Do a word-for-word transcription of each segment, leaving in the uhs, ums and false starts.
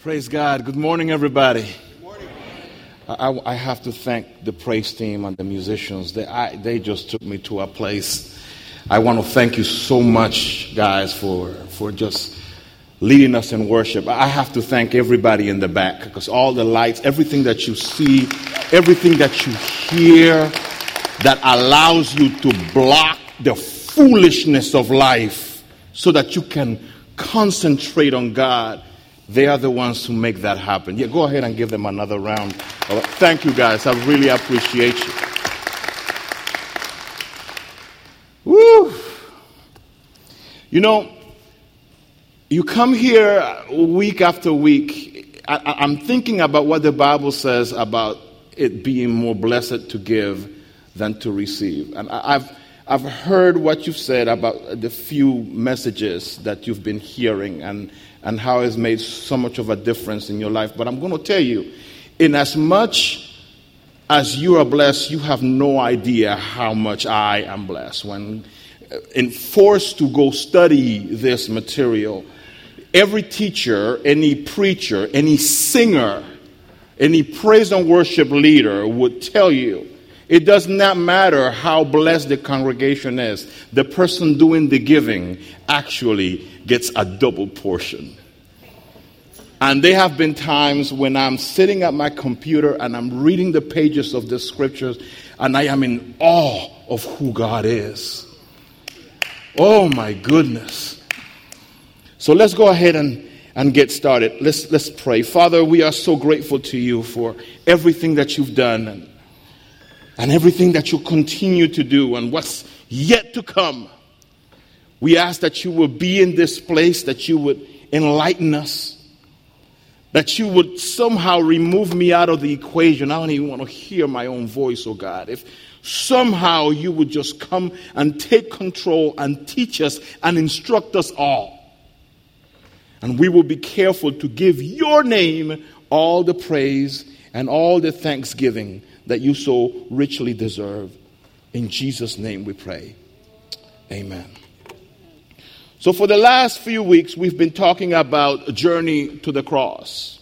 Praise God. Good morning, everybody. Good morning. I, I have to thank the praise team and the musicians. They, I, they just took me to a place. I want to thank you so much, guys, for, for just leading us in worship. I have to thank everybody in the back because all the lights, everything that you see, everything that you hear that allows you to block the foolishness of life so that you can concentrate on God. They are the ones who make that happen. Yeah, go ahead and give them another round. Thank you, guys. I really appreciate you. Woo! You know, you come here week after week. I, I'm thinking about what the Bible says about it being more blessed to give than to receive. And I've I've heard what you've said about the few messages that you've been hearing and and how it's made so much of a difference in your life. But I'm going to tell you, in as much as you are blessed, you have no idea how much I am blessed. When in forced to go study this material, every teacher, any preacher, any singer, any praise and worship leader would tell you, it does not matter how blessed the congregation is. The person doing the giving actually gets a double portion. And there have been times when I'm sitting at my computer and I'm reading the pages of the scriptures and I am in awe of who God is. Oh my goodness. So let's go ahead and, and get started. Let's, let's pray. Father, we are so grateful to you for everything that you've done and and everything that you continue to do and what's yet to come. We ask that you will be in this place, that you would enlighten us, that you would somehow remove me out of the equation. I don't even want to hear my own voice, oh God. If somehow you would just come and take control and teach us and instruct us all. And we will be careful to give your name all the praise and all the thanksgiving that you so richly deserve. In Jesus' name we pray. Amen. So for the last few weeks, we've been talking about a journey to the cross.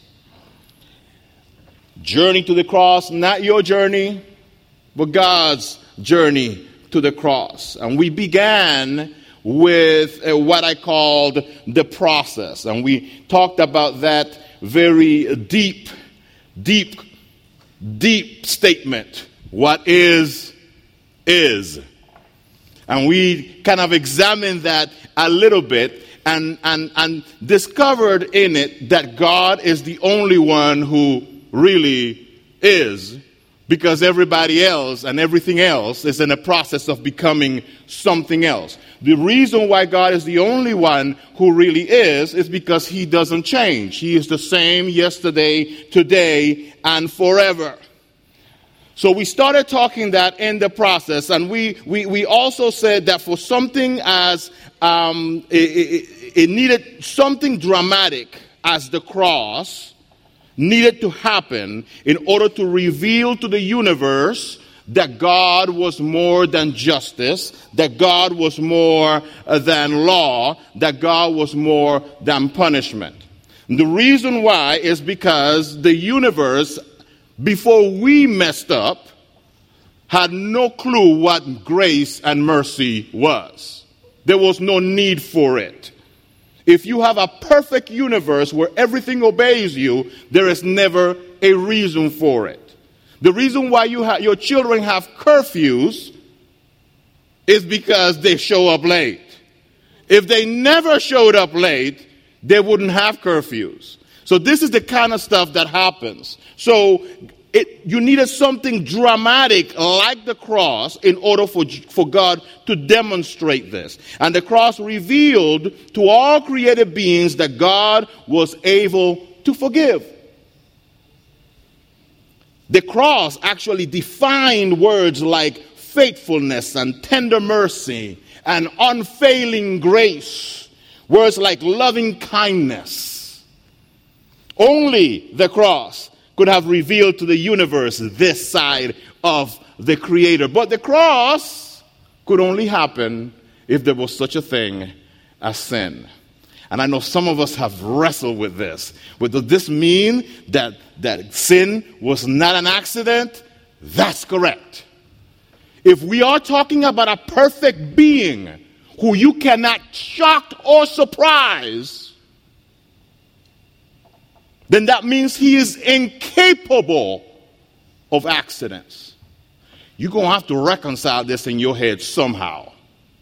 Journey to the cross, not your journey, but God's journey to the cross. And we began with uh, what I called the process. And we talked about that very deep, deep Deep statement. What is, is. And we kind of examined that a little bit and, and, and discovered in it that God is the only one who really is, because everybody else and everything else is in a process of becoming something else. The reason why God is the only one who really is is because he doesn't change. He is the same yesterday, today, and forever. So we started talking that in the process, and we we, we also said that for something as um, it, it, it needed something dramatic as the cross needed to happen in order to reveal to the universe that God was more than justice, that God was more than law, that God was more than punishment. And the reason why is because the universe, before we messed up, had no clue what grace and mercy was. There was no need for it. If you have a perfect universe where everything obeys you, there is never a reason for it. The reason why you ha- your children have curfews is because they show up late. If they never showed up late, they wouldn't have curfews. So this is the kind of stuff that happens. So it, you needed something dramatic like the cross in order for, for God to demonstrate this. And the cross revealed to all created beings that God was able to forgive. The cross actually defined words like faithfulness and tender mercy and unfailing grace. Words like loving kindness. Only the cross could have revealed to the universe this side of the Creator. But the cross could only happen if there was such a thing as sin. And I know some of us have wrestled with this. But does this mean that, that sin was not an accident? That's correct. If we are talking about a perfect being who you cannot shock or surprise, then that means he is incapable of accidents. You're going to have to reconcile this in your head somehow.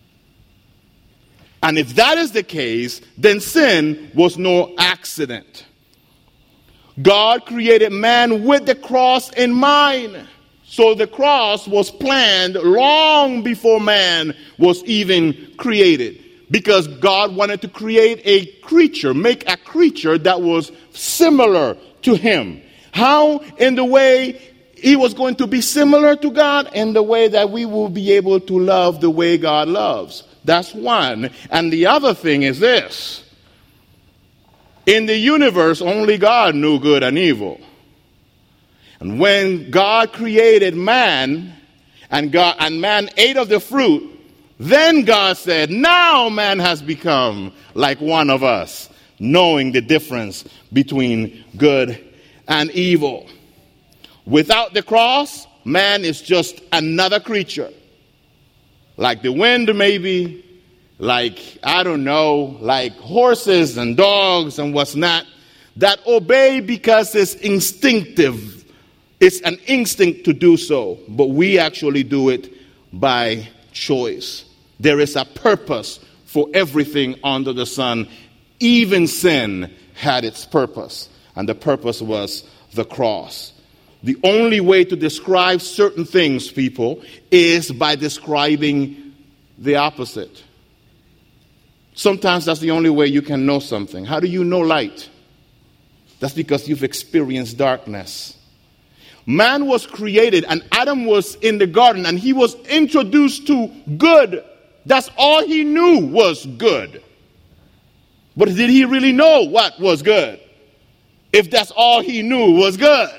And if that is the case, then sin was no accident. God created man with the cross in mind. So the cross was planned long before man was even created. Because God wanted to create a creature, make a creature that was similar to him. How? In the way he was going to be similar to God, in the way that we will be able to love the way God loves. That's one. And the other thing is this. In the universe, only God knew good and evil. And when God created man, and God and man ate of the fruit, then God said, now man has become like one of us, knowing the difference between good and evil. Without the cross, man is just another creature. Like the wind, maybe, like, I don't know, like horses and dogs and what's not, that obey because it's instinctive. It's an instinct to do so, but we actually do it by choice. There is a purpose for everything under the sun. Even sin had its purpose, and the purpose was the cross. The only way to describe certain things, people, is by describing the opposite. Sometimes that's the only way you can know something. How do you know light? That's because you've experienced darkness. Man was created, and Adam was in the garden, and he was introduced to good. That's all he knew was good. But did he really know what was good? If that's all he knew was good.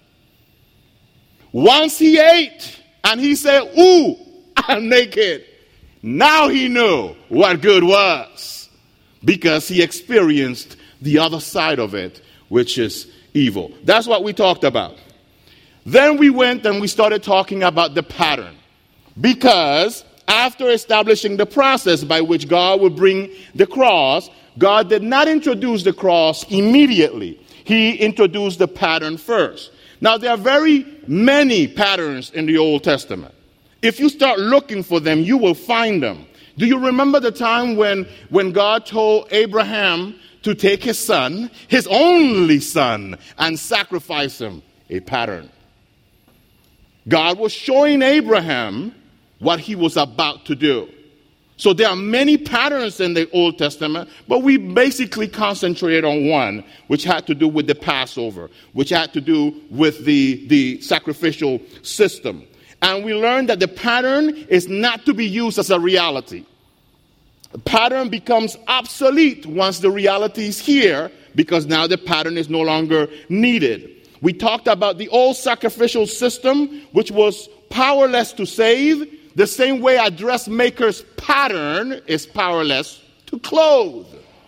Once he ate, and he said, ooh, I'm naked. Now he knew what good was, because he experienced the other side of it, which is evil. That's what we talked about. Then we went and we started talking about the pattern, because after establishing the process by which God would bring the cross, God did not introduce the cross immediately. He introduced the pattern first. Now, there are very many patterns in the Old Testament. If you start looking for them, you will find them. Do you remember the time when, when God told Abraham to take his son, his only son, and sacrifice him? A pattern. God was showing Abraham what he was about to do. So there are many patterns in the Old Testament, but we basically concentrated on one, which had to do with the Passover, which had to do with the, the sacrificial system. And we learned that the pattern is not to be used as a reality. The pattern becomes obsolete once the reality is here, because now the pattern is no longer needed. We talked about the old sacrificial system, which was powerless to save, the same way a dressmaker's pattern is powerless to clothe.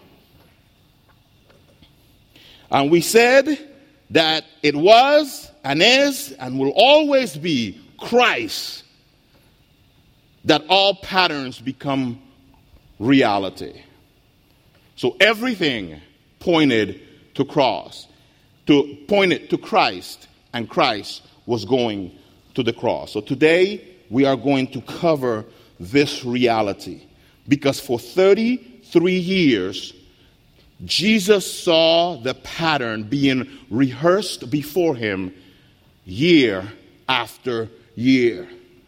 And we said that it was and is and will always be Christ that all patterns become reality. So everything pointed to cross, to pointed to Christ, and Christ was going to the cross. So today we are going to cover this reality, because for thirty-three years Jesus saw the pattern being rehearsed before him year after year.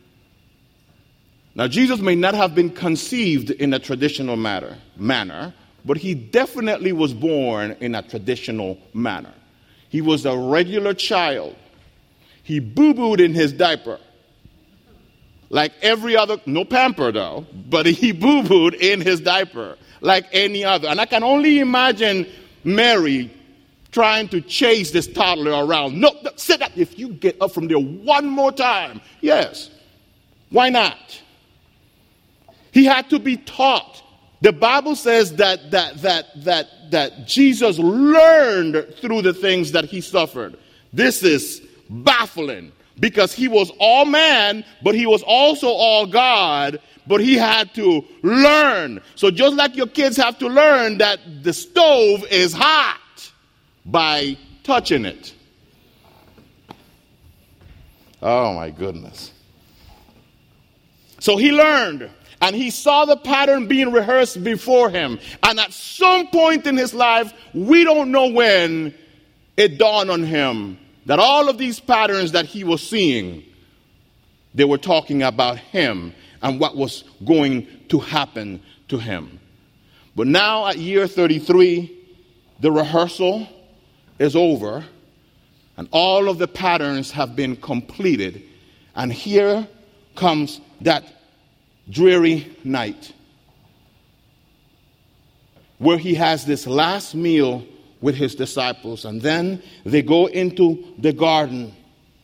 Now, Jesus may not have been conceived in a traditional matter, manner, but he definitely was born in a traditional manner. He was a regular child. He boo-booed in his diaper. Like every other, no pamper though, but he boo-booed in his diaper like any other. And I can only imagine Mary trying to chase this toddler around. No, no, sit up. If you get up from there one more time. Yes. Why not? He had to be taught The Bible says that that that that that Jesus learned through the things that he suffered. This is baffling because he was all man, but he was also all God, but he had to learn. So just like your kids have to learn that the stove is hot by touching it. Oh my goodness. So he learned, and he saw the pattern being rehearsed before him. And at some point in his life, we don't know when, it dawned on him that all of these patterns that he was seeing, they were talking about him and what was going to happen to him. But now at year thirty-three, the rehearsal is over, and all of the patterns have been completed. And here comes that dreary night where he has this last meal with his disciples, and then they go into the garden.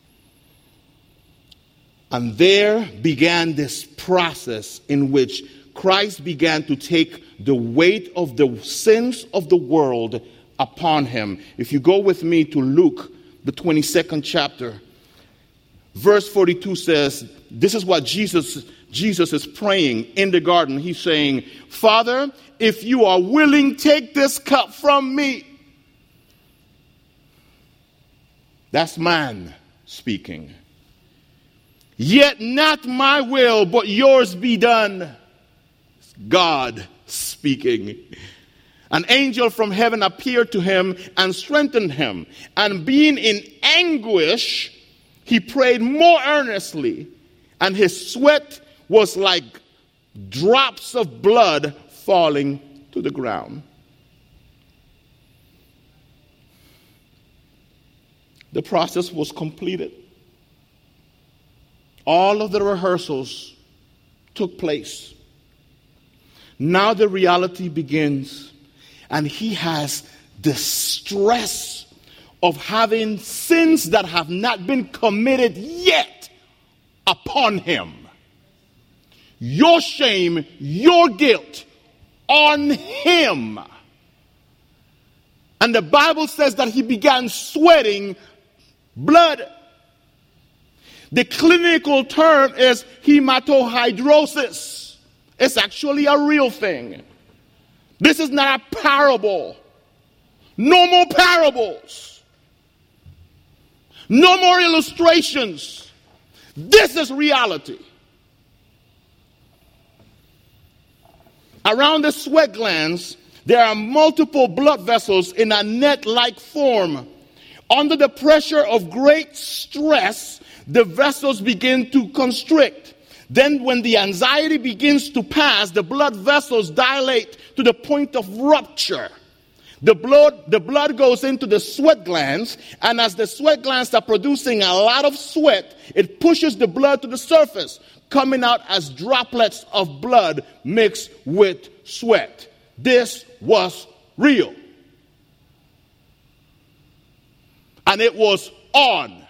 And there began this process in which Christ began to take the weight of the sins of the world upon him. If you go with me to Luke, the twenty-second chapter, verse forty-two says, this is what Jesus, Jesus is praying in the garden. He's saying, Father, if you are willing, take this cup from me. That's man speaking. Yet not my will, but yours be done. It's God speaking. An angel from heaven appeared to him and strengthened him. And being in anguish, he prayed more earnestly, and his sweat was like drops of blood falling to the ground. The process was completed. All of the rehearsals took place. Now the reality begins, and he has the stress of having sins that have not been committed yet upon him. Your shame, your guilt on him. And the Bible says that he began sweating blood. The clinical term is hematohidrosis. It's actually a real thing. This is not a parable. No more parables. No more illustrations. This is reality. Around the sweat glands, there are multiple blood vessels in a net-like form. Under the pressure of great stress, the vessels begin to constrict. Then when the anxiety begins to pass, the blood vessels dilate to the point of rupture. The blood, the blood goes into the sweat glands, and as the sweat glands are producing a lot of sweat, it pushes the blood to the surface, coming out as droplets of blood mixed with sweat. This was real. And it was on.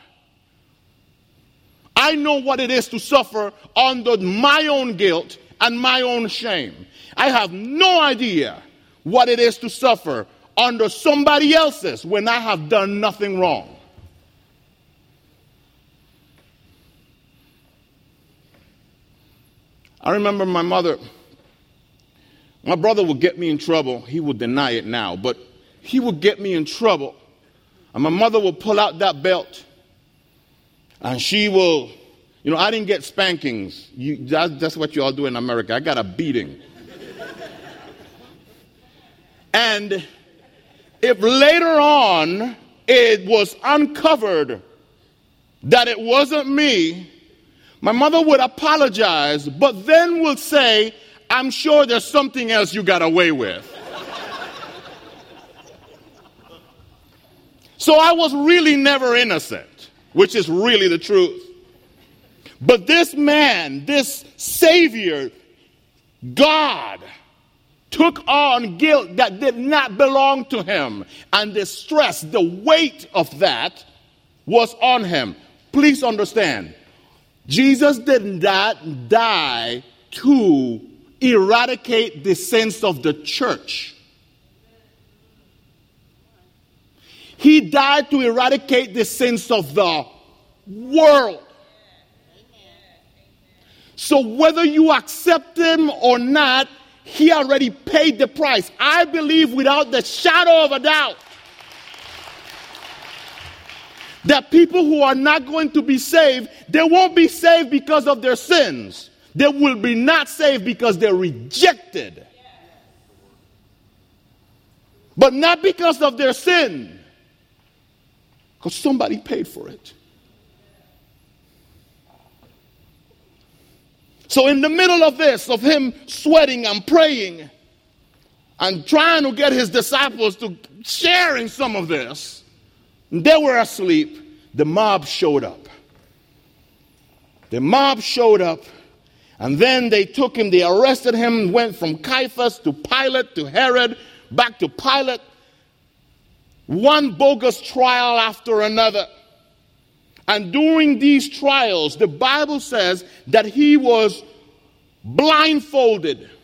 I know what it is to suffer under my own guilt and my own shame. I have no idea what it is to suffer under somebody else's when I have done nothing wrong. I remember my mother, my brother would get me in trouble. He would deny it now, but he would get me in trouble. And my mother would pull out that belt, and she will, you know, I didn't get spankings. You, that, that's what you all do in America. I got a beating. And if later on it was uncovered that it wasn't me, my mother would apologize, but then would say, I'm sure there's something else you got away with. So I was really never innocent, which is really the truth. But this man, this Savior, God, took on guilt that did not belong to him. And the stress, the weight of that was on him. Please understand, Jesus did not die to eradicate the sins of the church. He died to eradicate the sins of the world. So whether you accept him or not, he already paid the price. I believe without the shadow of a doubt that people who are not going to be saved, they won't be saved because of their sins. They will be not saved because they're rejected. But not because of their sin. Because somebody paid for it. So in the middle of this, of him sweating and praying and trying to get his disciples to share in some of this, they were asleep. The mob showed up. The mob showed up, and then they took him, they arrested him, went from Caiaphas to Pilate to Herod, back to Pilate. One bogus trial after another. And during these trials, the Bible says that he was blindfolded.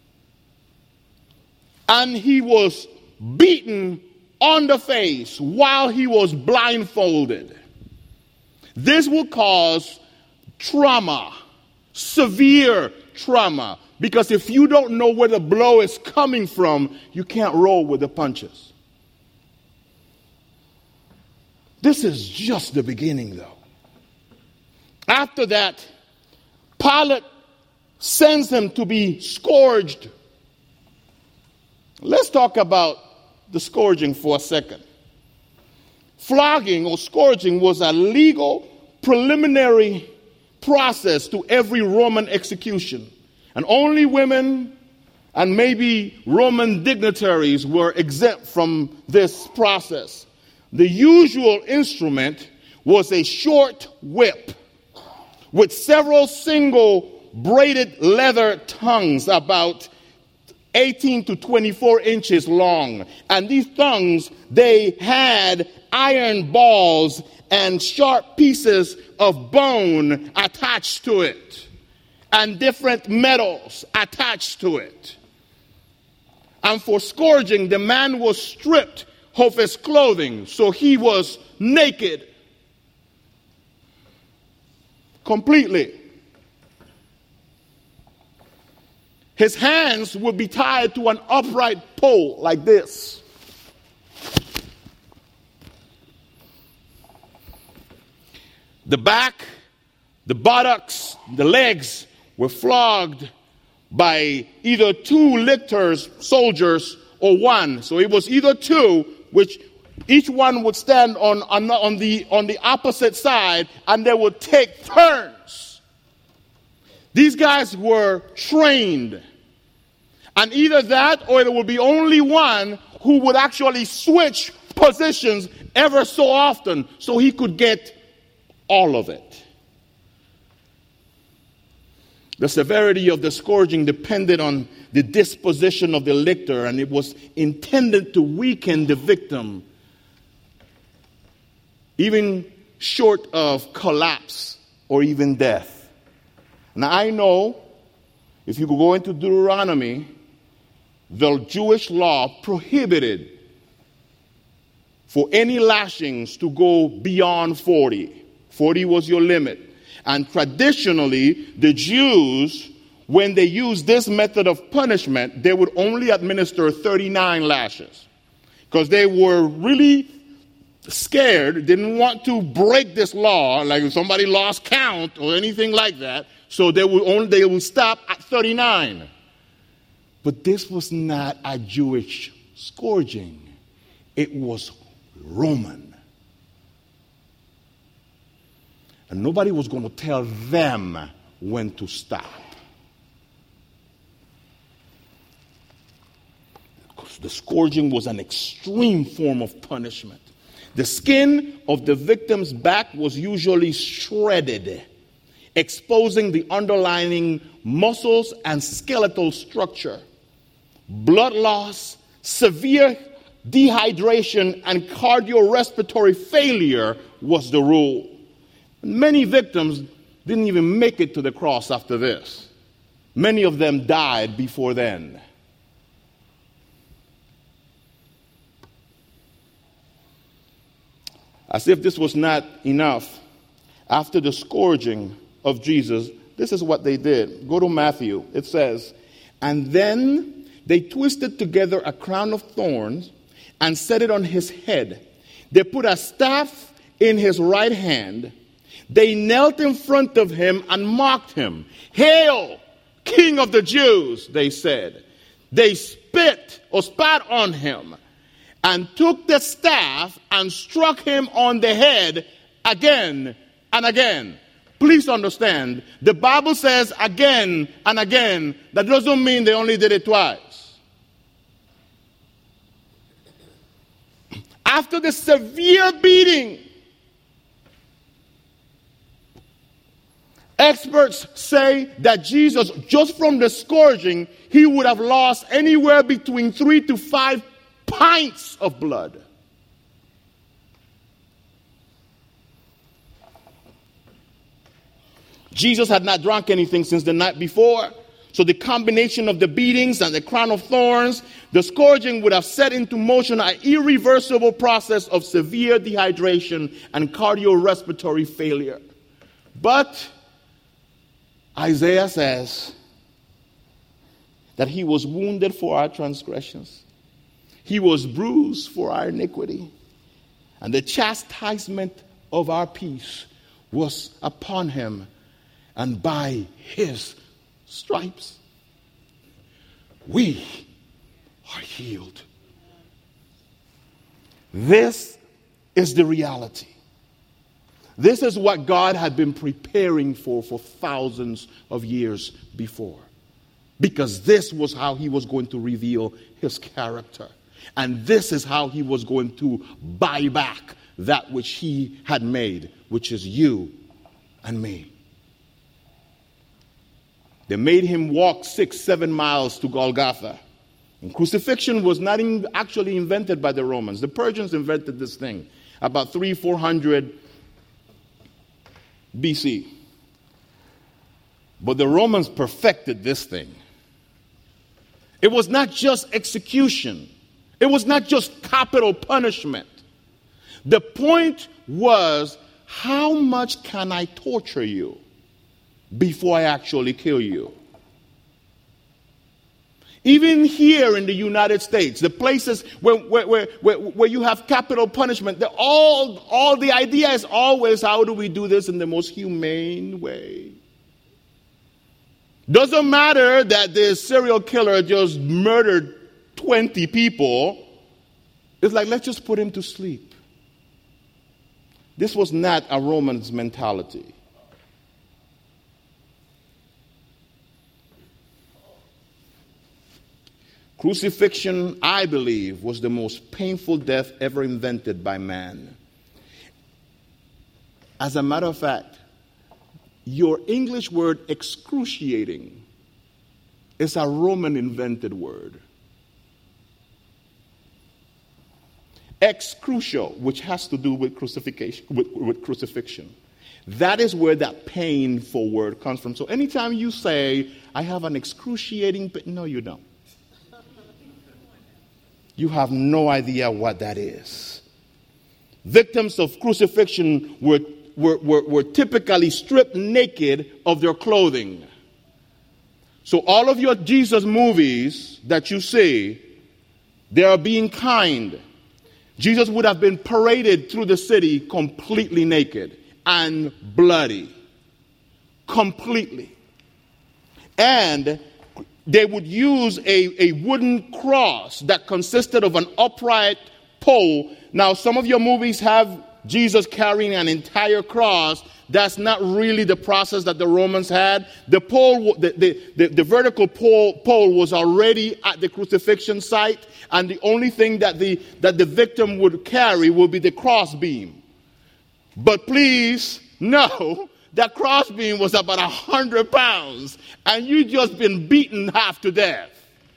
And he was beaten on the face while he was blindfolded. This will cause trauma, severe trauma. Because if you don't know where the blow is coming from, you can't roll with the punches. This is just the beginning, though. After that, Pilate sends him to be scourged. Let's talk about the scourging for a second. Flogging or scourging was a legal preliminary process to every Roman execution. And only women and maybe Roman dignitaries were exempt from this process. The usual instrument was a short whip with several single braided leather tongues about eighteen to twenty-four inches long. And these tongues, they had iron balls and sharp pieces of bone attached to it and different metals attached to it. And for scourging, the man was stripped of his clothing, so he was naked completely. His hands would be tied to an upright pole like this. The back, the buttocks, the legs were flogged by either two lictors, soldiers, or one. So it was either two, which each one would stand on, on, on, the, on the opposite side, and they would take turns. These guys were trained. And either that or there would be only one who would actually switch positions ever so often so he could get all of it. The severity of the scourging depended on the disposition of the lictor, and it was intended to weaken the victim, even short of collapse or even death. Now I know, if you go into Deuteronomy, the Jewish law prohibited for any lashings to go beyond forty. forty was your limit. And traditionally, the Jews, when they used this method of punishment, they would only administer thirty-nine lashes. Because they were really scared, didn't want to break this law, like if somebody lost count or anything like that. So they would only they would stop at thirty-nine. But this was not a Jewish scourging. It was Roman. And nobody was going to tell them when to stop. Because the scourging was an extreme form of punishment. The skin of the victim's back was usually shredded, exposing the underlying muscles and skeletal structure. Blood loss, severe dehydration, and cardiorespiratory failure was the rule. Many victims didn't even make it to the cross after this. Many of them died before then. As if this was not enough, after the scourging of Jesus, this is what they did. Go to Matthew. It says, and then they twisted together a crown of thorns and set it on his head. They put a staff in his right hand. They knelt in front of him and mocked him. Hail, King of the Jews, they said. They spit or spat on him and took the staff and struck him on the head again and again. Please understand, the Bible says again and again. That doesn't mean they only did it twice. After the severe beating, experts say that Jesus, just from the scourging, he would have lost anywhere between three to five pints of blood. Jesus had not drunk anything since the night before. So the combination of the beatings and the crown of thorns, the scourging would have set into motion an irreversible process of severe dehydration and cardiorespiratory failure. But Isaiah says that he was wounded for our transgressions. He was bruised for our iniquity. And the chastisement of our peace was upon him. And by his stripes, we are healed. This is the reality. This is what God had been preparing for for thousands of years before. Because this was how he was going to reveal his character. And this is how he was going to buy back that which he had made, which is you and me. They made him walk six, seven miles to Golgotha. And crucifixion was not in, actually invented by the Romans. The Persians invented this thing about three, four hundred B C. But the Romans perfected this thing. It was not just execution. It was not just capital punishment. The point was, how much can I torture you before I actually kill you? Even here in the United States, the places where, where, where, where, where you have capital punishment, all, all the idea is always, how do we do this in the most humane way? Doesn't matter that the serial killer just murdered twenty people. It's like, let's just put him to sleep. This was not a Roman's mentality. Crucifixion, I believe, was the most painful death ever invented by man. As a matter of fact, your English word excruciating is a Roman invented word. Excrucio, which has to do with crucifixion, with, with crucifixion. That is where that painful word comes from. So anytime you say, I have an excruciating pain, no, you don't. You have no idea what that is. Victims of crucifixion were, were, were, were typically stripped naked of their clothing. So all of your Jesus movies that you see, they are being kind. Jesus would have been paraded through the city completely naked and bloody. Completely. And they would use a, a wooden cross that consisted of an upright pole. Now, some of your movies have Jesus carrying an entire cross. That's not really the process that the Romans had. The pole, the, the, the, the vertical pole, pole was already at the crucifixion site, and the only thing that the, that the victim would carry would be the crossbeam. But please know, that crossbeam was about a hundred pounds, and you just been beaten half to death.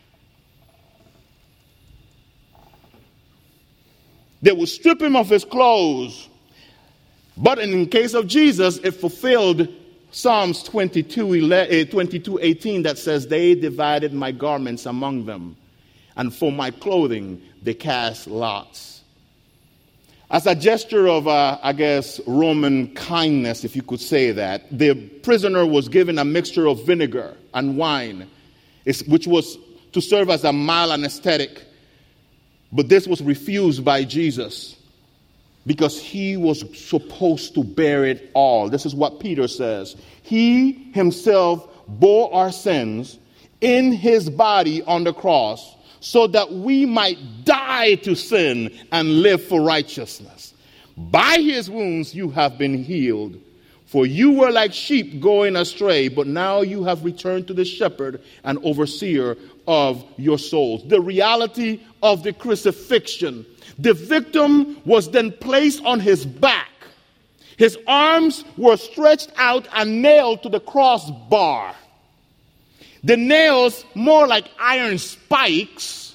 They would strip him of his clothes, but in the case of Jesus, it fulfilled Psalms twenty-two, eighteen that says, they divided my garments among them, and for my clothing they cast lots. As a gesture of, uh, I guess, Roman kindness, if you could say that, the prisoner was given a mixture of vinegar and wine, which was to serve as a mild anesthetic. But this was refused by Jesus because he was supposed to bear it all. This is what Peter says. He himself bore our sins in his body on the cross, so that we might die to sin and live for righteousness. By his wounds you have been healed. For you were like sheep going astray, but now you have returned to the shepherd and overseer of your souls. The reality of the crucifixion. The victim was then placed on his back. His arms were stretched out and nailed to the crossbar. The nails, more like iron spikes,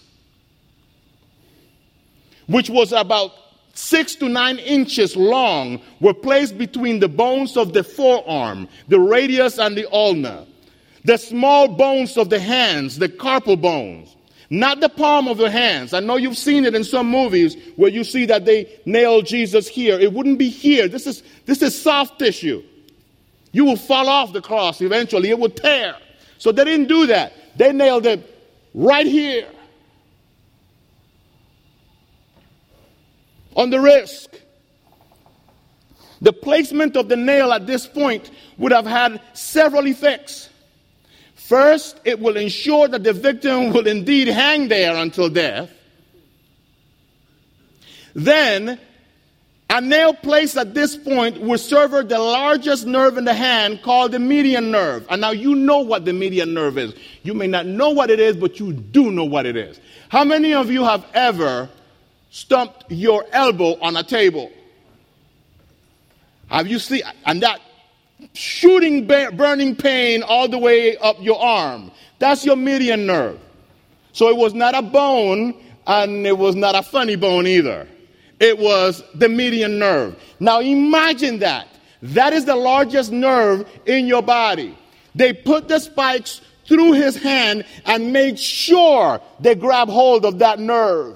which was about six to nine inches long, were placed between the bones of the forearm, the radius and the ulna, the small bones of the hands, the carpal bones, not the palm of the hands. I know you've seen it in some movies where you see that they nail Jesus here. It wouldn't be here. This is, this is soft tissue. You will fall off the cross eventually. It will tear. So they didn't do that. They nailed it right here on the wrist. The placement of the nail at this point would have had several effects. First, it will ensure that the victim will indeed hang there until death. Then, a nail placed at this point will sever the largest nerve in the hand, called the median nerve. And now you know what the median nerve is. You may not know what it is, but you do know what it is. How many of you have ever stumped your elbow on a table? Have you seen, and that shooting burning pain all the way up your arm? That's your median nerve. So it was not a bone, and it was not a funny bone either. It was the median nerve. Now imagine that. That is the largest nerve in your body. They put the spikes through his hand and made sure they grab hold of that nerve.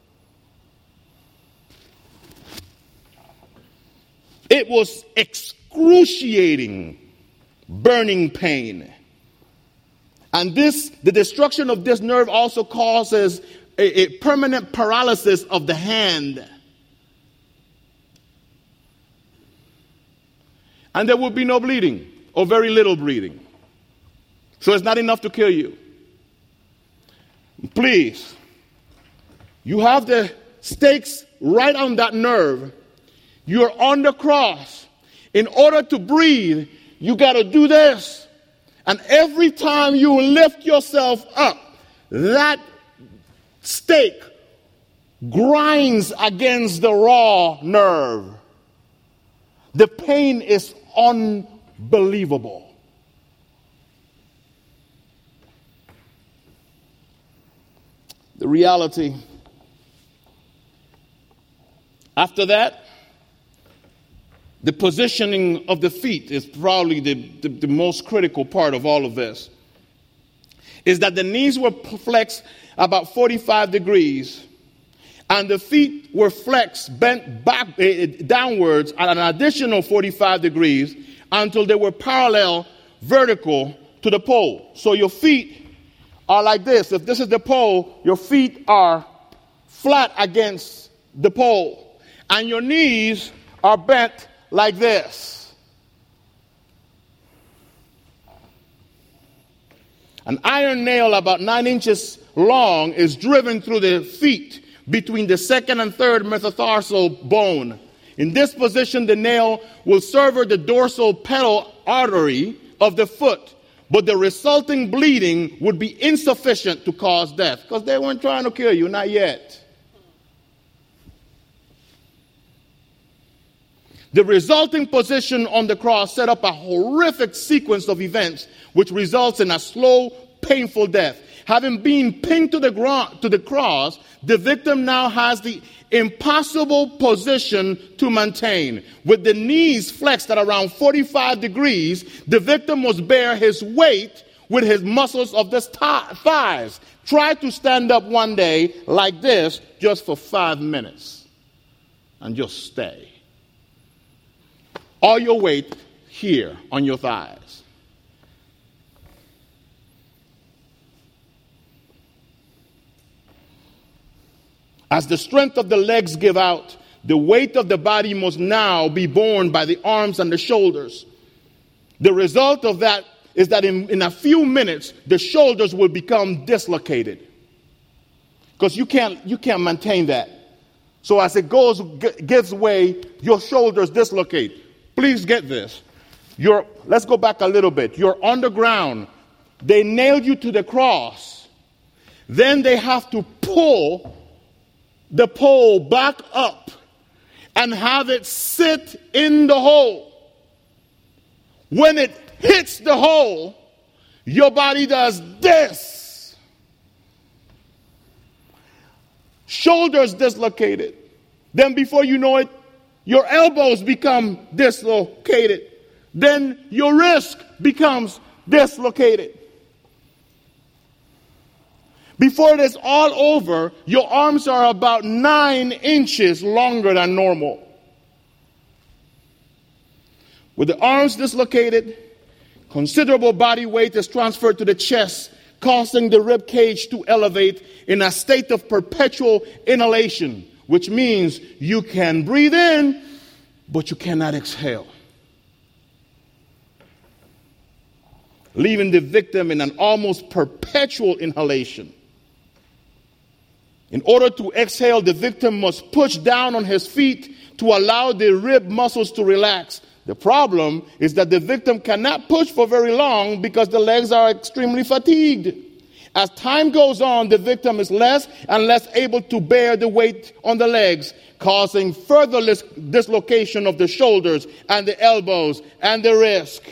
It was excruciating, burning pain. And this, the destruction of this nerve also causes a, a permanent paralysis of the hand. And there will be no bleeding, or very little bleeding. So it's not enough to kill you. Please, you have the stakes right on that nerve. You're on the cross. In order to breathe, you got to do this. And every time you lift yourself up, that stake grinds against the raw nerve. The pain is unbelievable. The reality. After that, the positioning of the feet is probably the, the, the most critical part of all of this. Is that the knees were flexed about forty-five degrees, and the feet were flexed, bent back, uh, downwards at an additional forty-five degrees until they were parallel, vertical to the pole. So your feet are like this. If this is the pole, your feet are flat against the pole. And your knees are bent like this. An iron nail about nine inches long is driven through the feet between the second and third metatarsal bone. In this position, the nail will sever the dorsal pedal artery of the foot, but the resulting bleeding would be insufficient to cause death, because they weren't trying to kill you, not yet. The resulting position on the cross set up a horrific sequence of events which results in a slow, painful death. Having been pinned to the, gro- to the cross, the victim now has the impossible position to maintain. With the knees flexed at around forty-five degrees, the victim must bear his weight with his muscles of the th- thighs. Try to stand up one day like this just for five minutes and just stay. All your weight here on your thighs. As the strength of the legs give out, the weight of the body must now be borne by the arms and the shoulders. The result of that is that in, in a few minutes, the shoulders will become dislocated. Because you can't, you can't maintain that. So as it goes, g- gives way, your shoulders dislocate. Please get this. You're, let's go back a little bit. You're on the ground. They nailed you to the cross. Then they have to pull the pole back up and have it sit in the hole. When it hits the hole, your body does this. Shoulders dislocated. Then before you know it, your elbows become dislocated. Then your wrist becomes dislocated. Before it is all over, your arms are about nine inches longer than normal. With the arms dislocated, considerable body weight is transferred to the chest, causing the rib cage to elevate in a state of perpetual inhalation, which means you can breathe in, but you cannot exhale, leaving the victim in an almost perpetual inhalation. In order to exhale, the victim must push down on his feet to allow the rib muscles to relax. The problem is that the victim cannot push for very long because the legs are extremely fatigued. As time goes on, the victim is less and less able to bear the weight on the legs, causing further dislocation of the shoulders and the elbows and the wrist.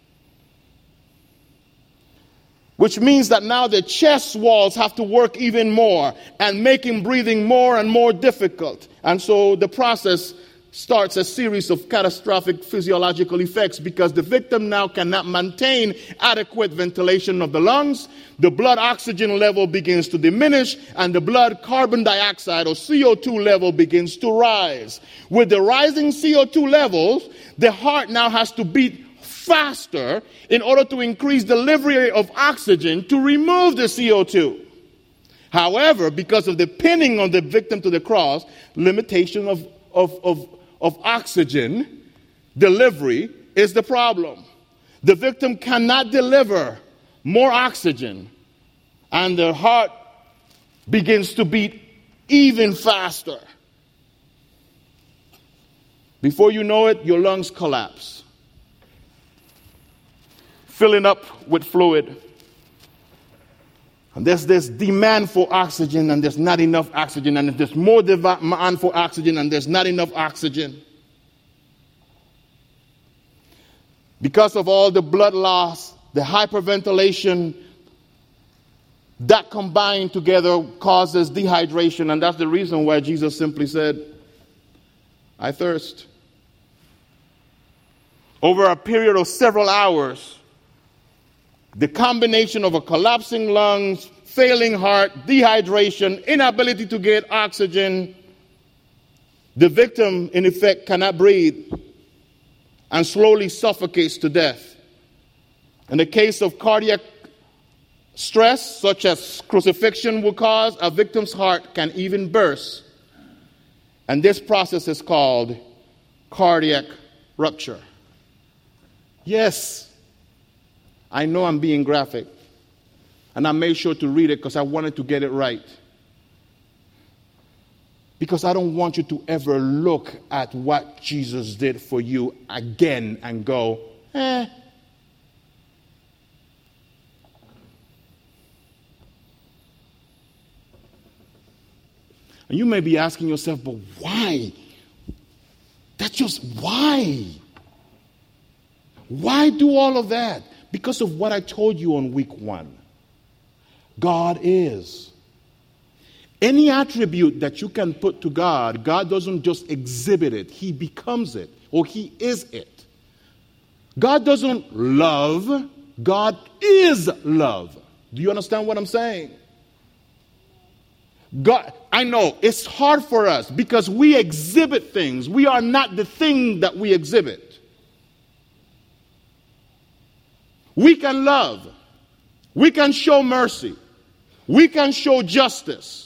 Which means that now the chest walls have to work even more and making breathing more and more difficult. And so the process starts a series of catastrophic physiological effects because the victim now cannot maintain adequate ventilation of the lungs. The blood oxygen level begins to diminish and the blood carbon dioxide or C O two level begins to rise. With the rising C O two levels, the heart now has to beat faster in order to increase delivery of oxygen to remove the C O two. However, because of the pinning of the victim to the cross, limitation of, of, of, of oxygen delivery is the problem. The victim cannot deliver more oxygen, and the heart begins to beat even faster. Before you know it, your lungs collapse, filling up with fluid. And there's this demand for oxygen and there's not enough oxygen. And there's more demand for oxygen and there's not enough oxygen. Because of all the blood loss, the hyperventilation, that combined together causes dehydration. And that's the reason why Jesus simply said, I thirst. Over a period of several hours, the combination of a collapsing lungs, failing heart, dehydration, inability to get oxygen, the victim, in effect, cannot breathe and slowly suffocates to death. In the case of cardiac stress, such as crucifixion will cause, a victim's heart can even burst. And this process is called cardiac rupture. Yes, I know I'm being graphic, and I made sure to read it because I wanted to get it right. Because I don't want you to ever look at what Jesus did for you again and go, eh. And you may be asking yourself, but why? That's just why? Why do all of that? Because of what I told you on week one. God is. Any attribute that you can put to God, God doesn't just exhibit it. He becomes it, or he is it. God doesn't love. God is love. Do you understand what I'm saying? God, I know it's hard for us because we exhibit things. We are not the thing that we exhibit. We can love. We can show mercy. We can show justice.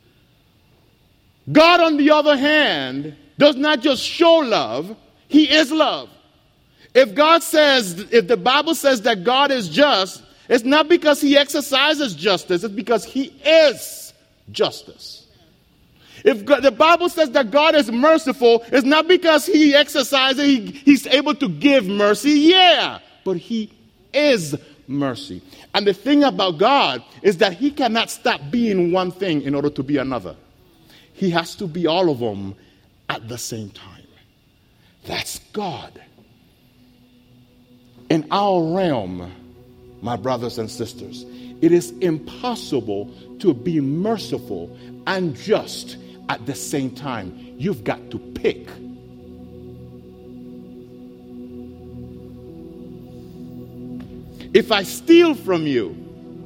God, on the other hand, does not just show love, he is love. If God says, if the Bible says that God is just, it's not because he exercises justice, it's because he is justice. If God, the Bible says that God is merciful, it's not because he exercises, he, he's able to give mercy, yeah, but he is mercy. And the thing about God is that he cannot stop being one thing in order to be another. He has to be all of them at the same time. That's God. In our realm, my brothers and sisters, it is impossible to be merciful and just at the same time. You've got to pick. If I steal from you,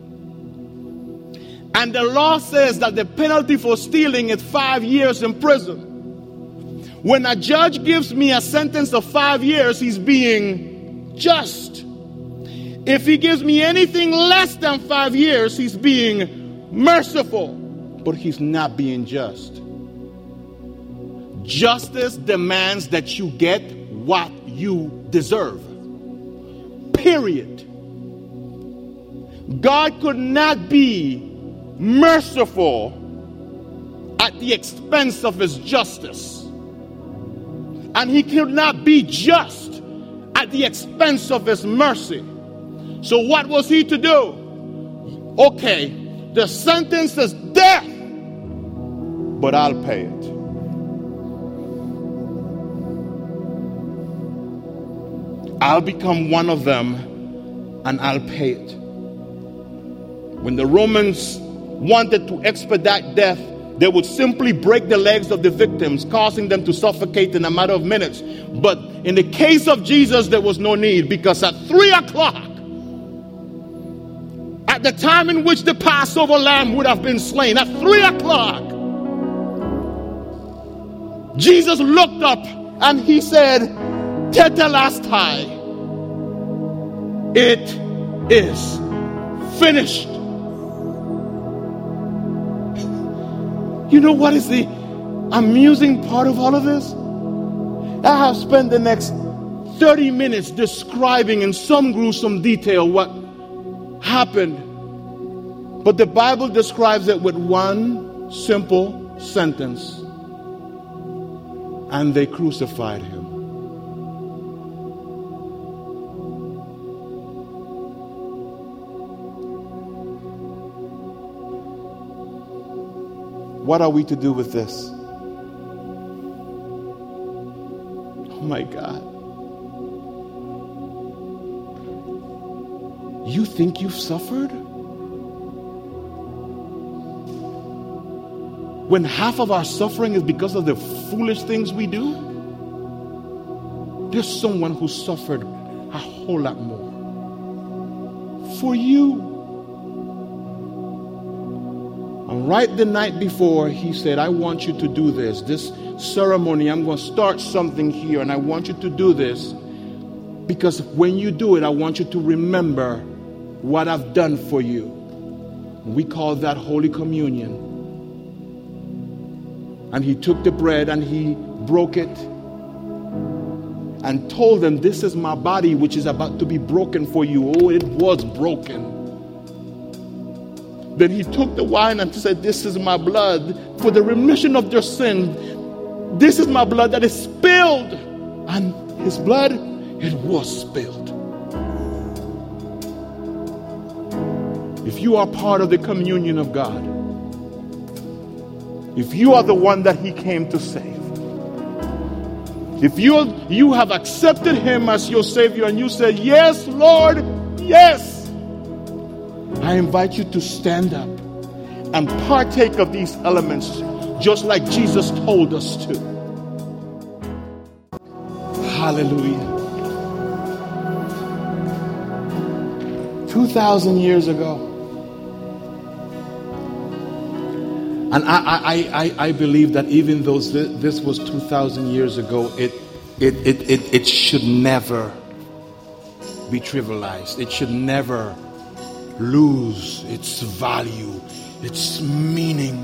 and the law says that the penalty for stealing is five years in prison, when a judge gives me a sentence of five years, he's being just. If he gives me anything less than five years, he's being merciful, but he's not being just. Justice demands that you get what you deserve. Period. God could not be merciful at the expense of his justice. And he could not be just at the expense of his mercy. So what was he to do? Okay, the sentence is death, but I'll pay it. I'll become one of them and I'll pay it. When the Romans wanted to expedite death, they would simply break the legs of the victims, causing them to suffocate in a matter of minutes. But in the case of Jesus, there was no need, because at three o'clock, at the time in which the Passover lamb would have been slain, at three o'clock, Jesus looked up and he said, Tetelestai, it is finished. You know what is the amusing part of all of this? I have spent the next thirty minutes describing in some gruesome detail what happened. But the Bible describes it with one simple sentence. And they crucified him. What are we to do with this? Oh my God. You think you've suffered? When half of our suffering is because of the foolish things we do? There's someone who suffered a whole lot more. For you. And right the night before, he said, I want you to do this. This ceremony, I'm going to start something here, and I want you to do this. Because when you do it, I want you to remember what I've done for you. We call that Holy Communion. And he took the bread and he broke it and told them, this is my body which is about to be broken for you. Oh, it was broken. Then he took the wine and said, this is my blood for the remission of your sin. This is my blood that is spilled. And his blood, it was spilled. If you are part of the communion of God, if you are the one that he came to save, if you, you have accepted him as your Savior and you said, yes, Lord, yes, I invite you to stand up and partake of these elements just like Jesus told us to. Hallelujah. two thousand years ago, and I, I, I, I believe that even though this was two thousand years ago, it, it, it, it, it should never be trivialized. It should never lose its value, its meaning.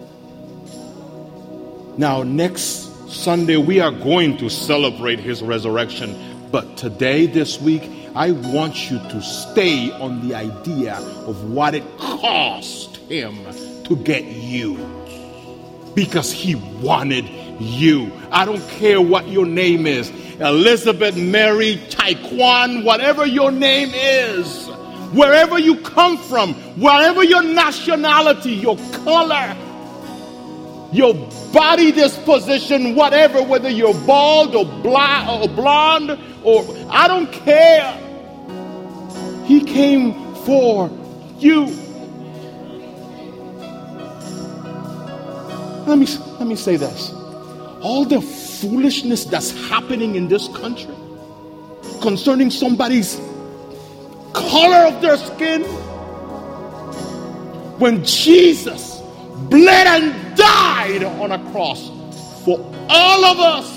Now, next Sunday, we are going to celebrate his resurrection. But today, this week, I want you to stay on the idea of what it cost him to get you. Because he wanted you. I don't care what your name is. Elizabeth, Mary, Taekwon, whatever your name is. Wherever you come from, wherever your nationality, your color, your body disposition, whatever, whether you're bald or black or blonde, or I don't care. He came for you. Let me, let me say this. All the foolishness that's happening in this country concerning somebody's color of their skin, when Jesus bled and died on a cross for all of us,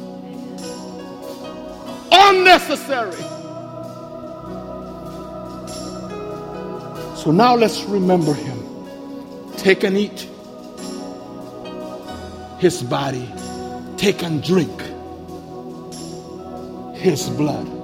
unnecessary. So now let's remember him. Take and eat his body. Take and drink his blood.